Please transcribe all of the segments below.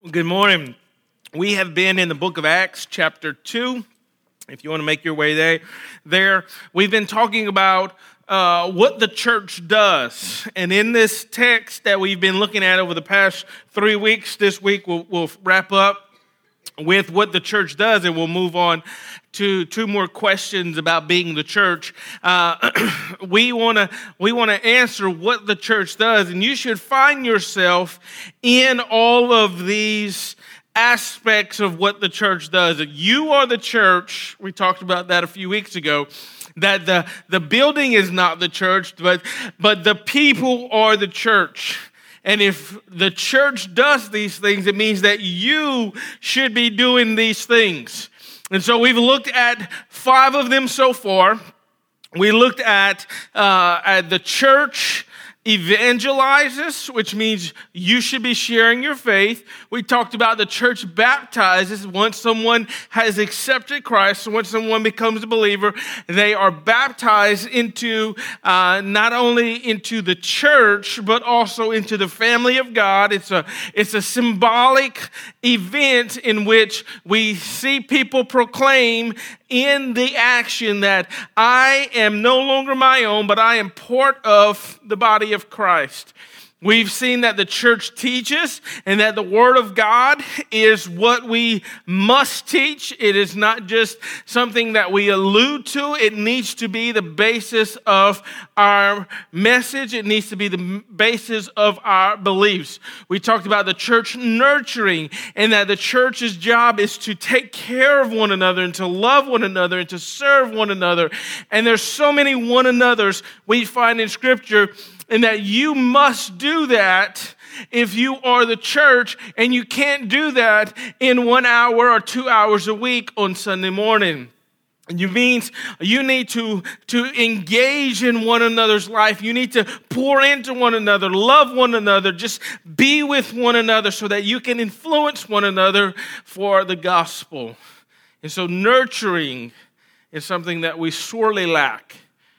Good morning. We have been in the book of Acts, chapter 2. If you want to make your way there, we've been talking about what the church does. And in this text that we've been looking at over the past 3 weeks, this week we'll wrap up with what the church does, and we'll move on to two more questions about being the church. We want to answer what the church does, and you should find yourself in all of these aspects of what the church does. You are the church. We talked about that a few weeks ago. That the building is not the church, but the people are the church. And if the church does these things, it means that you should be doing these things. And so we've looked at 5 of them so far. We looked at the church evangelizes, which means you should be sharing your faith. We talked about the church baptizes. Once someone has accepted Christ, once someone becomes a believer, they are baptized into not only into the church, but also into the family of God. It's a symbolic event in which we see people proclaim in the action that I am no longer my own, but I am part of the body of Christ. We've seen that the church teaches and that the Word of God is what we must teach. It is not just something that we allude to. It needs to be the basis of our message. It needs to be the basis of our beliefs. We talked about the church nurturing and that the church's job is to take care of one another and to love one another and to serve one another. And there's so many one another's we find in Scripture, and that you must do that if you are the church, and you can't do that in 1 hour or 2 hours a week on Sunday morning. It means you need to engage in one another's life. You need to pour into one another, love one another, just be with one another so that you can influence one another for the gospel. And so nurturing is something that we sorely lack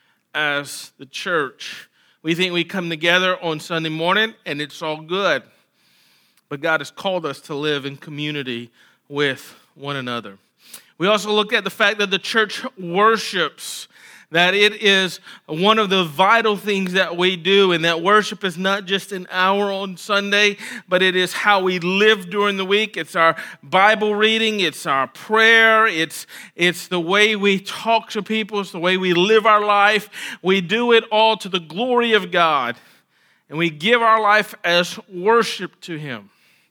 as the church. We think we come together on Sunday morning and it's all good. But God has called us to live in community with one another. We also looked at the fact that the church worships, that it is one of the vital things that we do, and that worship is not just an hour on Sunday, but it is how we live during the week. It's our Bible reading, it's our prayer, it's the way we talk to people, it's the way we live our life. We do it all to the glory of God, and we give our life as worship to Him.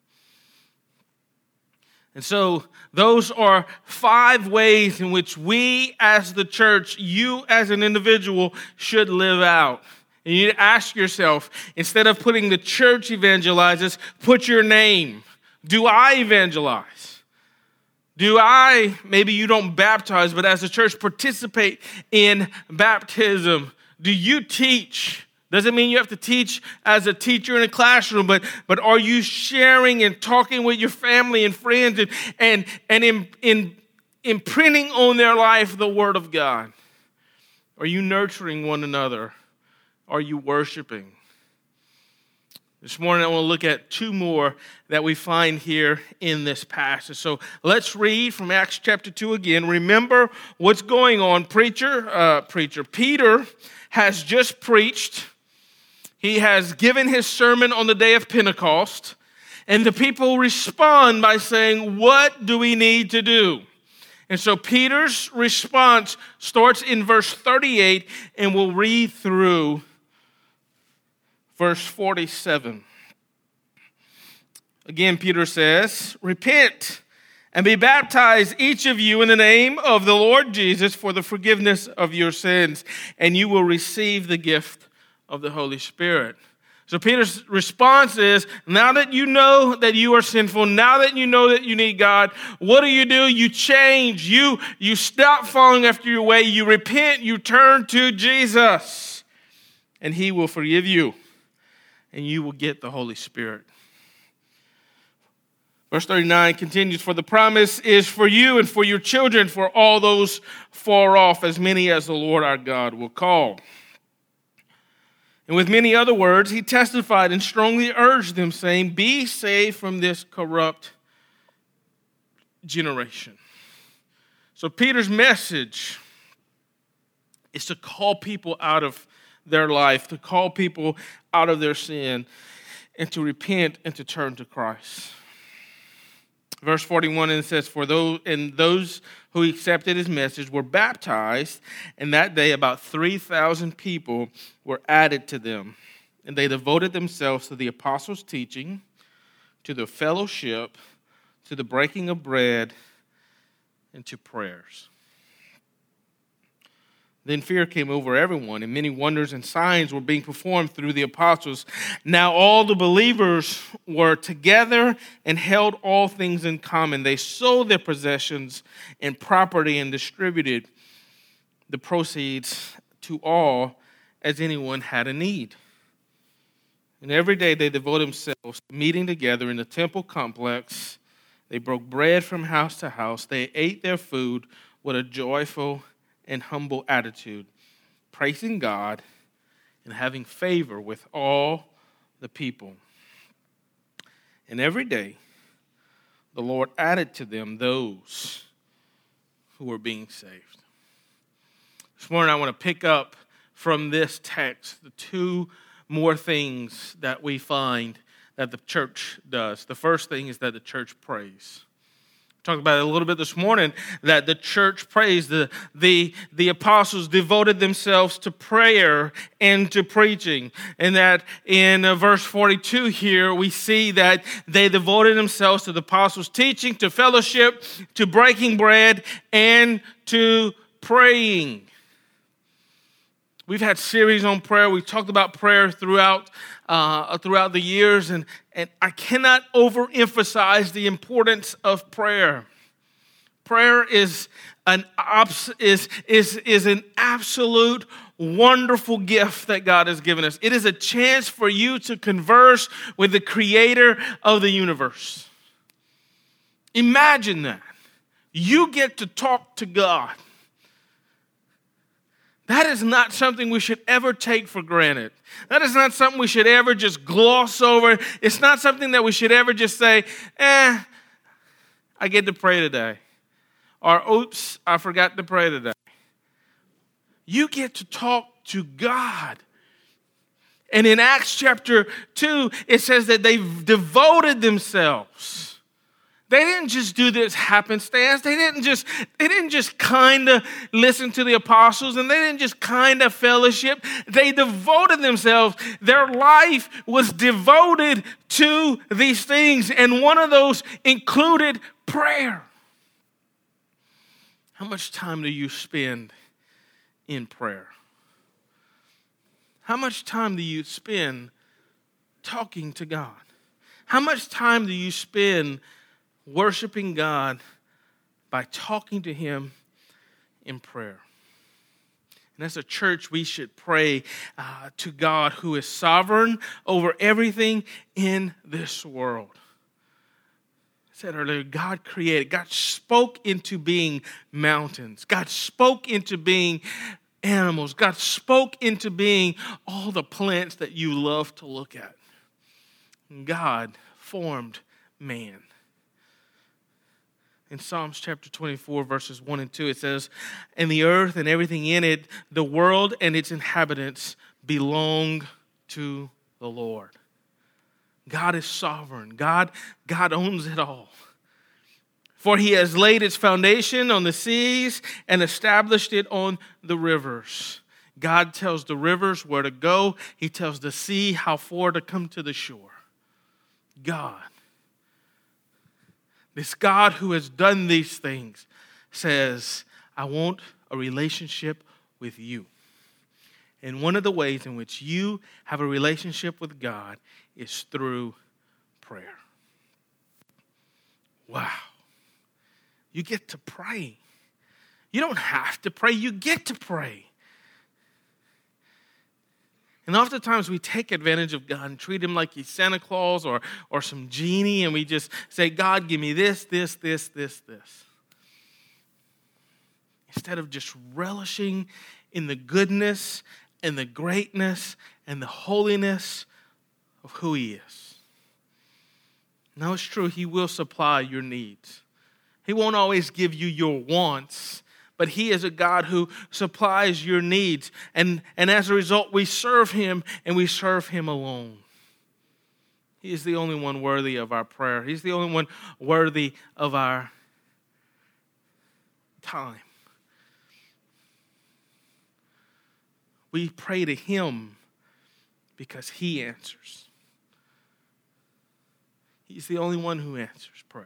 And so those are 5 ways in which we as the church, you as an individual, should live out. And you need to ask yourself, instead of putting the church evangelizes, put your name. Do I evangelize? Maybe you don't baptize, but as a church, participate in baptism. Do you teach? Doesn't mean you have to teach as a teacher in a classroom, but are you sharing and talking with your family and friends and imprinting on their life the Word of God? Are you nurturing one another? Are you worshiping? This morning I want to look at 2 more that we find here in this passage. So let's read from Acts chapter 2 again. Remember what's going on. Peter has just preached. He has given his sermon on the day of Pentecost, and the people respond by saying, what do we need to do? And so Peter's response starts in verse 38, and we'll read through verse 47. Again, Peter says, repent and be baptized, each of you, in the name of the Lord Jesus for the forgiveness of your sins, and you will receive the gift of the Holy Spirit. So Peter's response is, now that you know that you are sinful, now that you know that you need God, what do? You change. You stop following after your way. You repent. You turn to Jesus, and He will forgive you, and you will get the Holy Spirit. Verse 39 continues, for the promise is for you and for your children, for all those far off, as many as the Lord our God will call. And with many other words, he testified and strongly urged them, saying, "Be saved from this corrupt generation." So Peter's message is to call people out of their life, to call people out of their sin, and to repent and to turn to Christ. Verse 41, and it says, those who accepted his message were baptized, and that day about 3,000 people were added to them. And they devoted themselves to the apostles' teaching, to the fellowship, to the breaking of bread, and to prayers. Then fear came over everyone, and many wonders and signs were being performed through the apostles. Now all the believers were together and held all things in common. They sold their possessions and property and distributed the proceeds to all as anyone had a need. And every day they devoted themselves to meeting together in the temple complex. They broke bread from house to house. They ate their food with a joyful and humble attitude, praising God and having favor with all the people. And every day, the Lord added to them those who were being saved. This morning, I want to pick up from this text the two more things that we find that the church does. The first thing is that the church prays. Talked about it a little bit this morning, that the church prays. The apostles devoted themselves to prayer and to preaching. And that in verse 42 here, we see that they devoted themselves to the apostles' teaching, to fellowship, to breaking bread, and to praying. We've had series on prayer. We've talked about prayer throughout the years, and I cannot overemphasize the importance of prayer. Prayer is an absolute wonderful gift that God has given us. It is a chance for you to converse with the creator of the universe. Imagine that. You get to talk to God. That is not something we should ever take for granted. That is not something we should ever just gloss over. It's not something that we should ever just say, I get to pray today. Or, oops, I forgot to pray today. You get to talk to God. And in Acts chapter 2, it says that they've devoted themselves. They didn't just do this happenstance. They didn't just kind of listen to the apostles, and they didn't just kind of fellowship. They devoted themselves. Their life was devoted to these things, and one of those included prayer. How much time do you spend in prayer? How much time do you spend talking to God? How much time do you spend worshiping God by talking to him in prayer? And as a church, we should pray to God who is sovereign over everything in this world. I said earlier, God created, God spoke into being mountains. God spoke into being animals. God spoke into being all the plants that you love to look at. And God formed man. In Psalms chapter 24, verses 1 and 2, it says, "And the earth and everything in it, the world and its inhabitants belong to the Lord." God is sovereign. God owns it all. "For he has laid its foundation on the seas and established it on the rivers." God tells the rivers where to go. He tells the sea how far to come to the shore. God. This God who has done these things says, I want a relationship with you. And one of the ways in which you have a relationship with God is through prayer. Wow. You get to pray. You don't have to pray. You get to pray. And oftentimes we take advantage of God and treat him like he's Santa Claus or some genie, and we just say, God, give me this. Instead of just relishing in the goodness and the greatness and the holiness of who he is. Now it's true, he will supply your needs. He won't always give you your wants, but he is a God who supplies your needs. And as a result, we serve him and we serve him alone. He is the only one worthy of our prayer. He's the only one worthy of our time. We pray to him because he answers. He's the only one who answers prayer.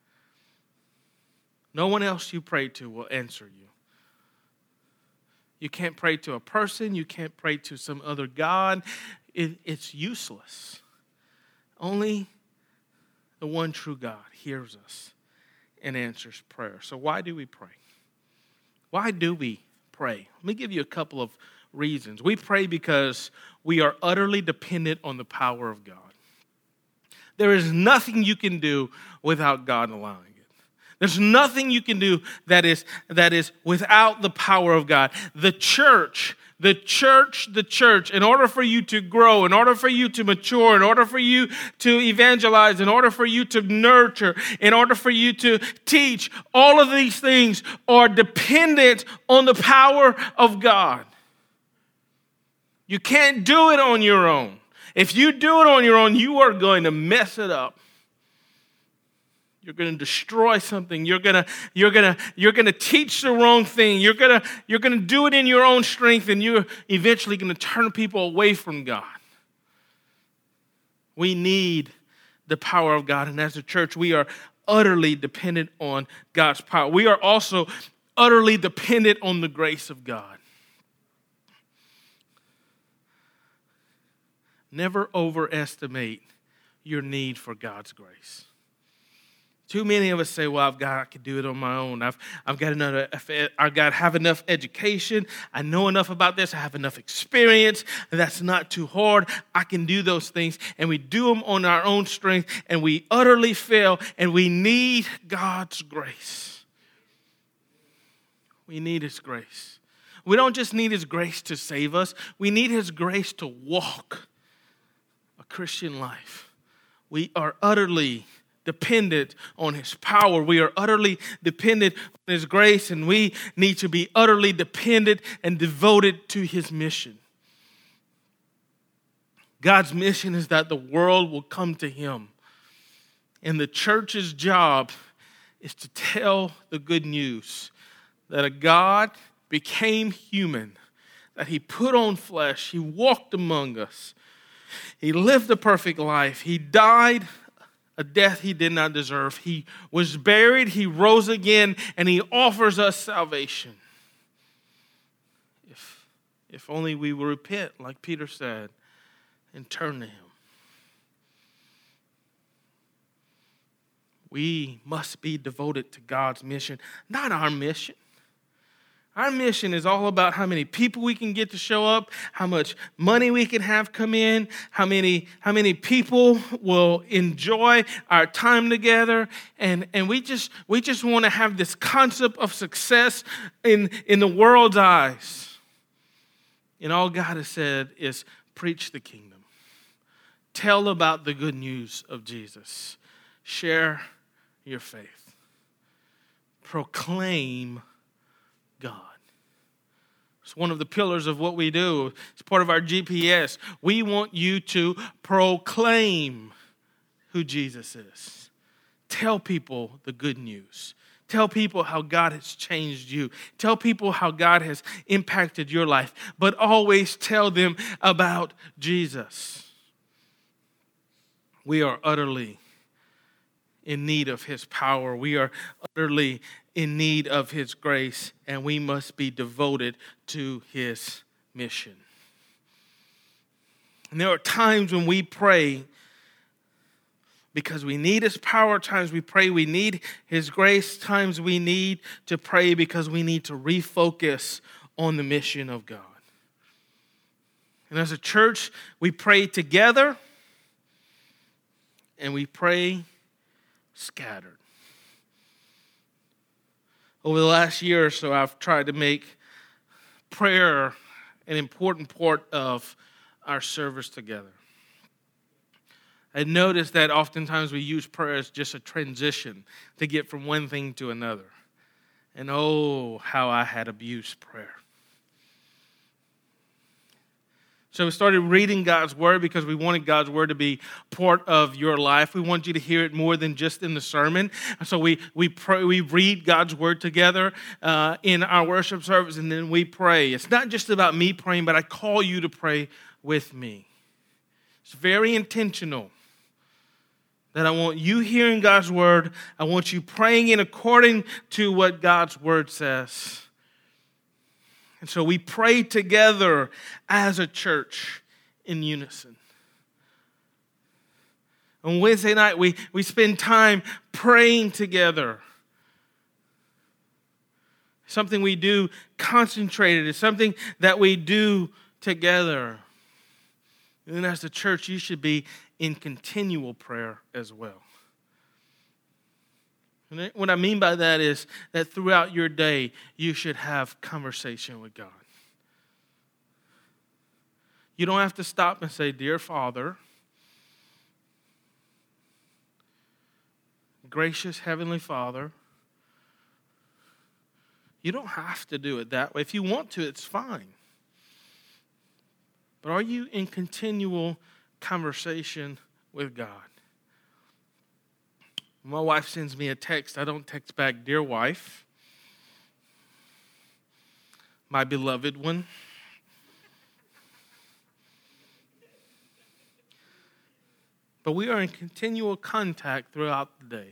No one else you pray to will answer you. You can't pray to a person. You can't pray to some other God. It's useless. Only the one true God hears us and answers prayer. So why do we pray? Why do we pray? Let me give you a couple of reasons. We pray because we are utterly dependent on the power of God. There is nothing you can do without God allowing it. There's nothing you can do that is without the power of God. The church, in order for you to grow, in order for you to mature, in order for you to evangelize, in order for you to nurture, in order for you to teach, all of these things are dependent on the power of God. You can't do it on your own. If you do it on your own, you are going to mess it up. You're going to destroy something. You're going to teach the wrong thing. You're going to do it in your own strength, and you're eventually going to turn people away from God. We need the power of God, and as a church, we are utterly dependent on God's power. We are also utterly dependent on the grace of God. Never overestimate your need for God's grace. Too many of us say, well, I can do it on my own. I've got to have enough education. I know enough about this. I have enough experience. That's not too hard. I can do those things. And we do them on our own strength, and we utterly fail, and we need God's grace. We need his grace. We don't just need his grace to save us. We need his grace to walk a Christian life. We are utterly dependent on his power. We are utterly dependent on his grace, and we need to be utterly dependent and devoted to his mission. God's mission is that the world will come to him. And the church's job is to tell the good news that a God became human, that he put on flesh, he walked among us, he lived a perfect life, he died a death he did not deserve. He was buried, he rose again, and he offers us salvation. If only we will repent, like Peter said, and turn to him. We must be devoted to God's mission, not our mission. Our mission is all about how many people we can get to show up, how much money we can have come in, how many people will enjoy our time together, and we just want to have this concept of success in the world's eyes. And all God has said is preach the kingdom. Tell about the good news of Jesus. Share your faith. Proclaim God. It's one of the pillars of what we do. It's part of our GPS. We want you to proclaim who Jesus is. Tell people the good news. Tell people how God has changed you. Tell people how God has impacted your life. But always tell them about Jesus. We are utterly in need of his power. We are utterly in need of his grace, and we must be devoted to his mission. And there are times when we pray because we need his power. Times we pray we need his grace. Times we need to pray because we need to refocus on the mission of God. And as a church, we pray together and we pray scattered. Over the last year or so, I've tried to make prayer an important part of our service together. I noticed that oftentimes we use prayer as just a transition to get from one thing to another. And oh, how I had abused prayer. So we started reading God's Word because we wanted God's Word to be part of your life. We want you to hear it more than just in the sermon. So we read God's Word together in our worship service, and then we pray. It's not just about me praying, but I call you to pray with me. It's very intentional that I want you hearing God's Word. I want you praying in according to what God's Word says. And so we pray together as a church in unison. On Wednesday night, we spend time praying together. Something we do concentrated. It's something that we do together. And then as a church, you should be in continual prayer as well. And what I mean by that is that throughout your day, you should have conversation with God. You don't have to stop and say, "Dear Father, gracious Heavenly Father." You don't have to do it that way. If you want to, it's fine. But are you in continual conversation with God? My wife sends me a text. I don't text back, "Dear wife, my beloved one." But we are in continual contact throughout the day.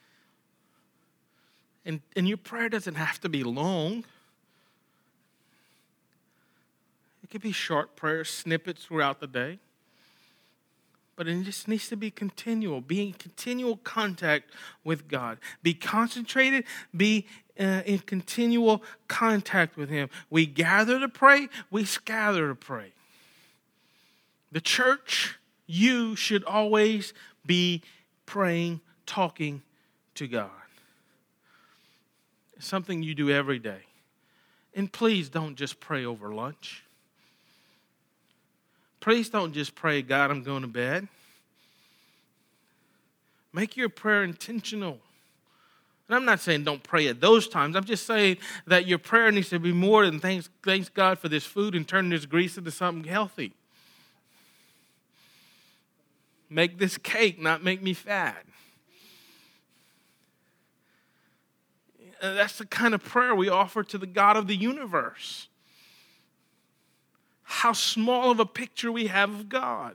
And your prayer doesn't have to be long. It could be short prayers, snippets throughout the day. But it just needs to be continual. Be in continual contact with God. Be concentrated. Be in continual contact with Him. We gather to pray. We scatter to pray. The church, you should always be praying, talking to God. It's something you do every day. And please don't just pray over lunch. Please don't just pray, "God, I'm going to bed." Make your prayer intentional. And I'm not saying don't pray at those times. I'm just saying that your prayer needs to be more than thanks God for this food and turn this grease into something healthy. Make this cake, not make me fat. That's the kind of prayer we offer to the God of the universe. How small of a picture we have of God.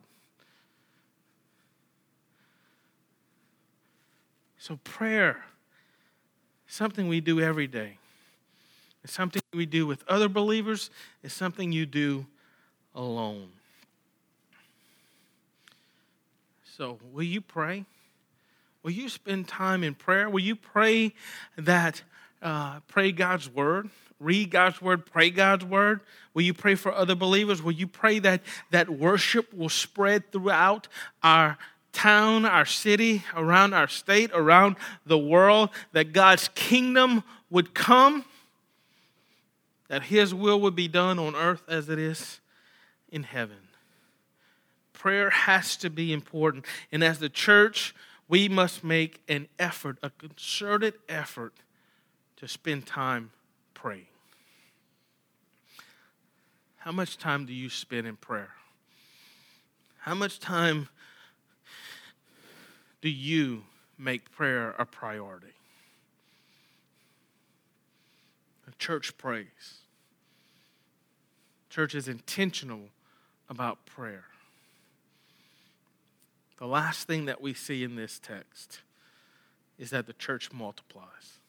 So prayer, something we do every day. It's something we do with other believers. It's something you do alone. So will you pray? Will you spend time in prayer? Will you pray God's word? Read God's word, pray God's word. Will you pray for other believers? Will you pray that worship will spread throughout our town, our city, around our state, around the world, that God's kingdom would come, that His will would be done on earth as it is in heaven? Prayer has to be important. And as the church, we must make an effort, a concerted effort, to spend time praying. How much time do you spend in prayer? How much time do you make prayer a priority? The church prays. Church is intentional about prayer. The last thing that we see in this text is that the church multiplies.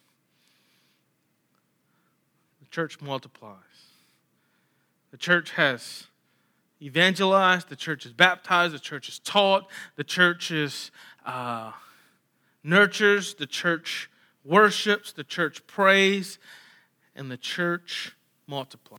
The church multiplies. The church has evangelized, the church is baptized, the church is taught, the church is nurtures, the church worships, the church prays, and the church multiplies.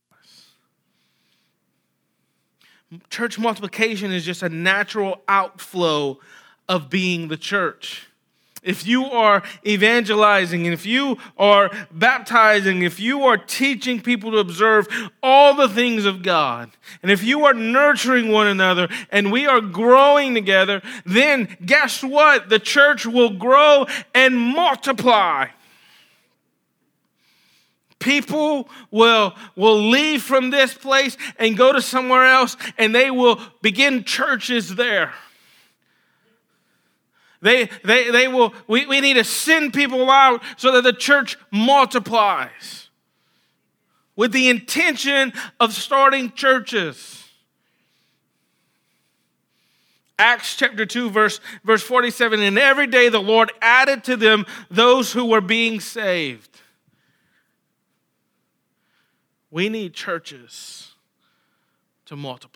Church multiplication is just a natural outflow of being the church. if you are evangelizing, and if you are baptizing, if you are teaching people to observe all the things of God, and if you are nurturing one another and we are growing together, then guess what? The church will grow and multiply. People will leave from this place and go to somewhere else, and they will begin churches there. They will. We need to send people out so that the church multiplies with the intention of starting churches. Acts chapter 2, verse 47, and every day the Lord added to them those who were being saved. We need churches to multiply.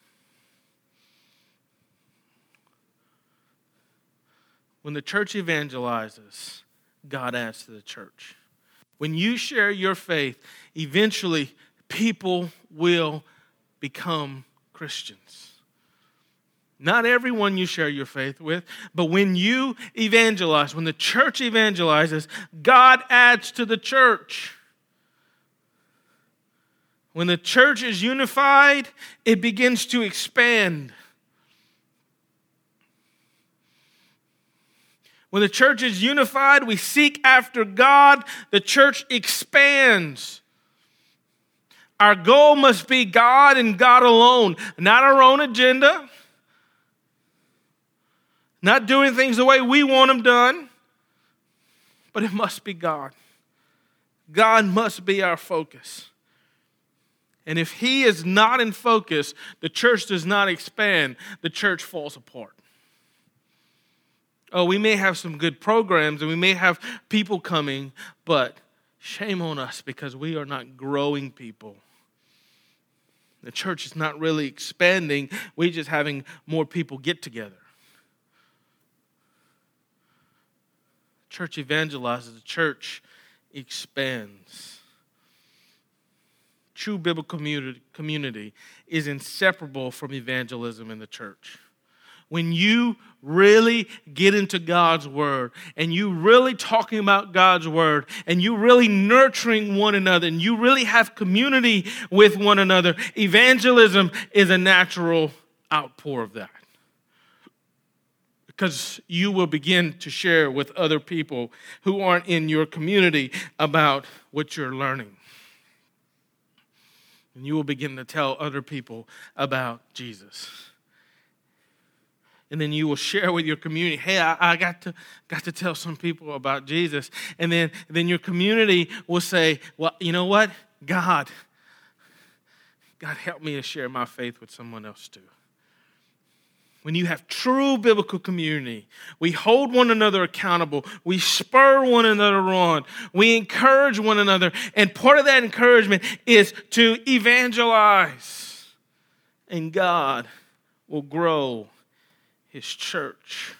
When the church evangelizes, God adds to the church. When you share your faith, eventually people will become Christians. Not everyone you share your faith with, but when you evangelize, when the church evangelizes, God adds to the church. When the church is unified, it begins to expand. When the church is unified, we seek after God, the church expands. Our goal must be God and God alone, not our own agenda, not doing things the way we want them done, but it must be God. God must be our focus. And if He is not in focus, the church does not expand, the church falls apart. Oh, we may have some good programs and we may have people coming, but shame on us because we are not growing people. The church is not really expanding. We're just having more people get together. Church evangelizes. The church expands. True biblical community is inseparable from evangelism in the church. When you really get into God's word and you really talking about God's word and you really nurturing one another and you really have community with one another, evangelism is a natural outpour of that. Because you will begin to share with other people who aren't in your community about what you're learning. And you will begin to tell other people about Jesus. And then you will share with your community, hey, I got to tell some people about Jesus. And then your community will say, well, you know what? God help me to share my faith with someone else too. When you have true biblical community, we hold one another accountable. We spur one another on. We encourage one another. And part of that encouragement is to evangelize. And God will grow His church.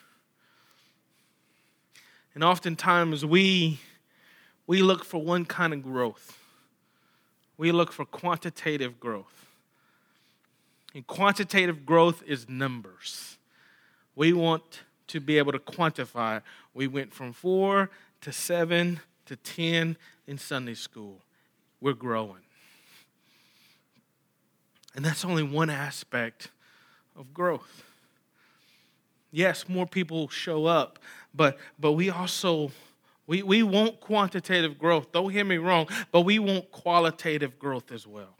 And oftentimes we look for one kind of growth. We look for quantitative growth. And quantitative growth is numbers. We want to be able to quantify. We went from 4 to 7 to 10 in Sunday school. We're growing. And that's only one aspect of growth. Yes, more people show up, but we also, we want quantitative growth. Don't hear me wrong, but we want qualitative growth as well.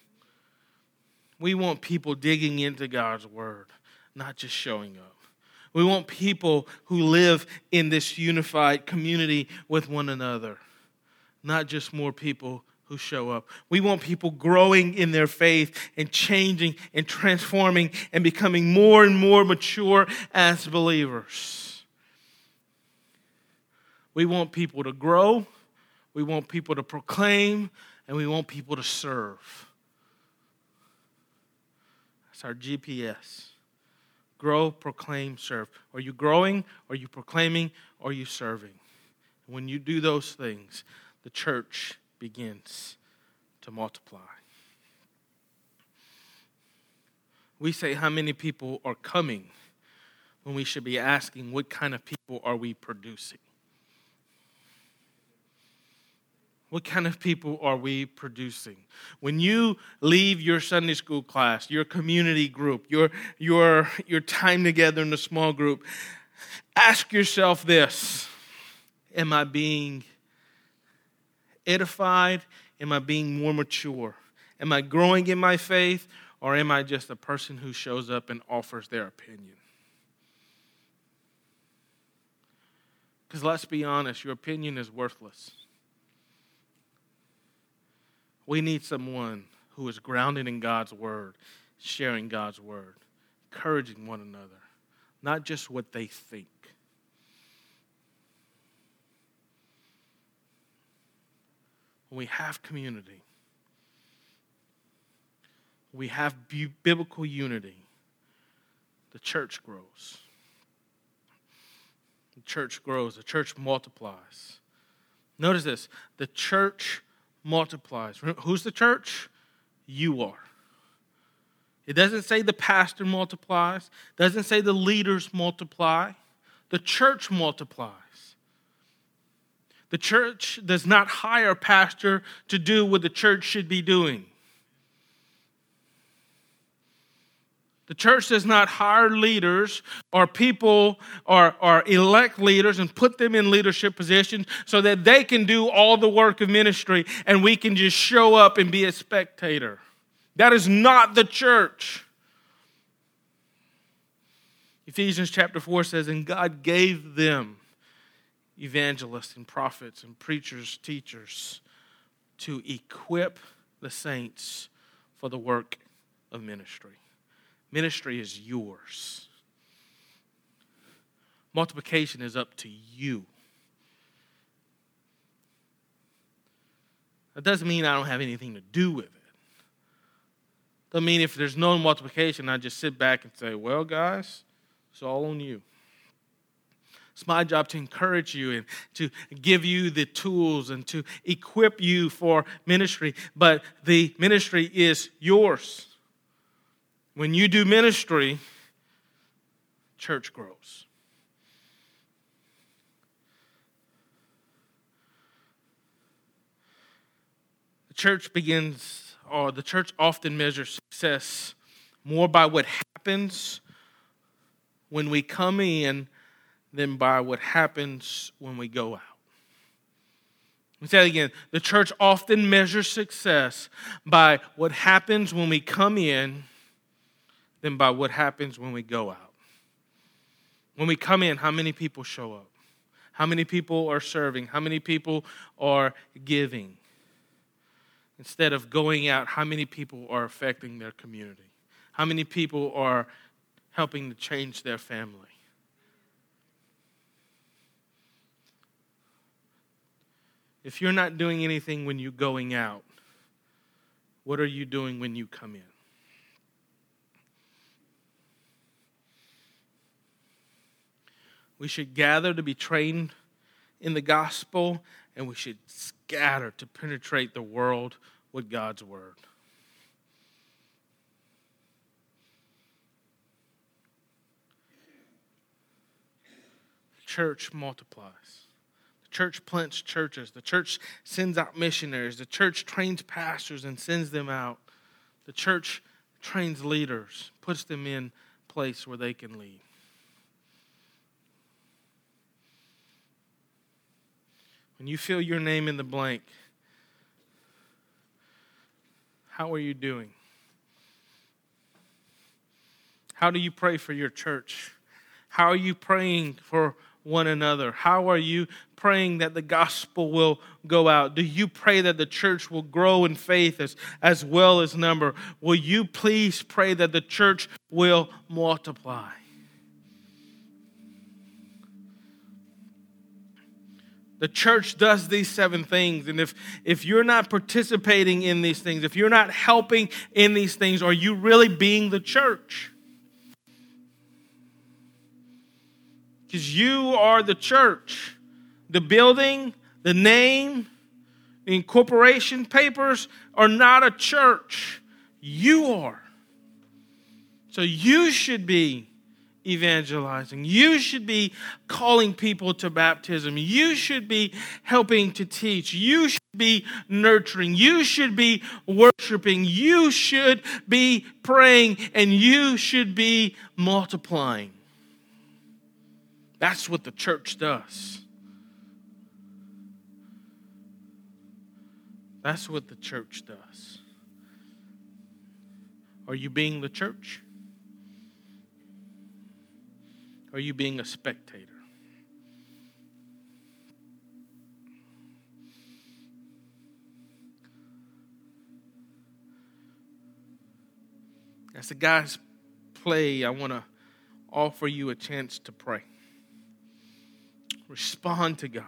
We want people digging into God's word, not just showing up. We want people who live in this unified community with one another, not just more people who show up. We want people growing in their faith and changing and transforming and becoming more and more mature as believers. We want people to grow, we want people to proclaim, and we want people to serve. That's our GPS. Grow, proclaim, serve. Are you growing? Are you proclaiming? Are you serving? When you do those things, the church begins to multiply. We say how many people are coming. when we should be asking, what kind of people are we producing? What kind of people are we producing? When you leave your Sunday school class, your community group, your time together in a small group, ask yourself this: am I being edified? Am I being more mature? Am I growing in my faith? Or am I just a person who shows up and offers their opinion? Because let's be honest, your opinion is worthless. We need someone who is grounded in God's word, sharing God's word, encouraging one another, not just what they think. When we have community, we have biblical unity, the church grows. The church grows. The church multiplies. Notice this. The church multiplies. Who's the church? You are. It doesn't say the pastor multiplies. It doesn't say the leaders multiply. The church multiplies. The church does not hire a pastor to do what the church should be doing. The church does not hire leaders or people or elect leaders and put them in leadership positions so that they can do all the work of ministry and we can just show up and be a spectator. That is not the church. Ephesians chapter 4 says, and God gave them evangelists and prophets and preachers, teachers, to equip the saints for the work of ministry. Ministry is yours. Multiplication is up to you. That doesn't mean I don't have anything to do with it. Doesn't mean if there's no multiplication, I just sit back and say, well, guys, it's all on you. It's my job to encourage you and to give you the tools and to equip you for ministry. But the ministry is yours. When you do ministry, church grows. The church often measures success more by what happens when we come in than by what happens when we go out. Let me say that again. The church often measures success by what happens when we come in than by what happens when we go out. When we come in, how many people show up? How many people are serving? How many people are giving? Instead of going out, how many people are affecting their community? How many people are helping to change their family? If you're not doing anything when you're going out, what are you doing when you come in? We should gather to be trained in the gospel, and we should scatter to penetrate the world with God's word. The church multiplies. The church plants churches. The church sends out missionaries. The church trains pastors and sends them out. The church trains leaders, puts them in place where they can lead. When you fill your name in the blank, how are you doing? How do you pray for your church? How are you praying for one another? How are you praying that the gospel will go out? Do you pray that the church will grow in faith as well as number? Will you please pray that the church will multiply? The church does these 7 things, and if you're not participating in these things, if you're not helping in these things, are you really being the church? Because you are the church. The building, the name, the incorporation papers are not a church. You are. So you should be evangelizing. You should be calling people to baptism. You should be helping to teach. You should be nurturing. You should be worshiping. You should be praying. And you should be multiplying. That's what the church does. That's what the church does. Are you being the church? Are you being a spectator? As the guys play, I want to offer you a chance to pray. Respond to God.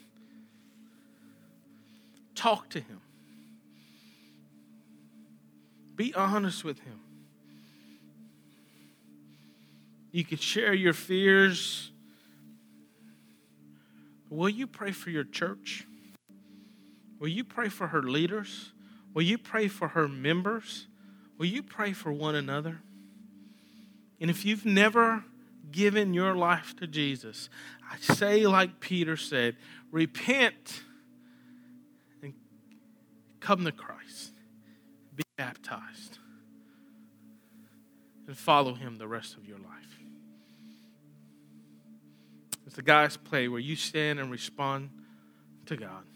Talk to Him. Be honest with Him. You can share your fears. Will you pray for your church? Will you pray for her leaders? Will you pray for her members? Will you pray for one another? And if you've never given your life to Jesus, I say like Peter said, repent and come to Christ. Be baptized and follow Him the rest of your life. As the guys play, where you stand and respond to God.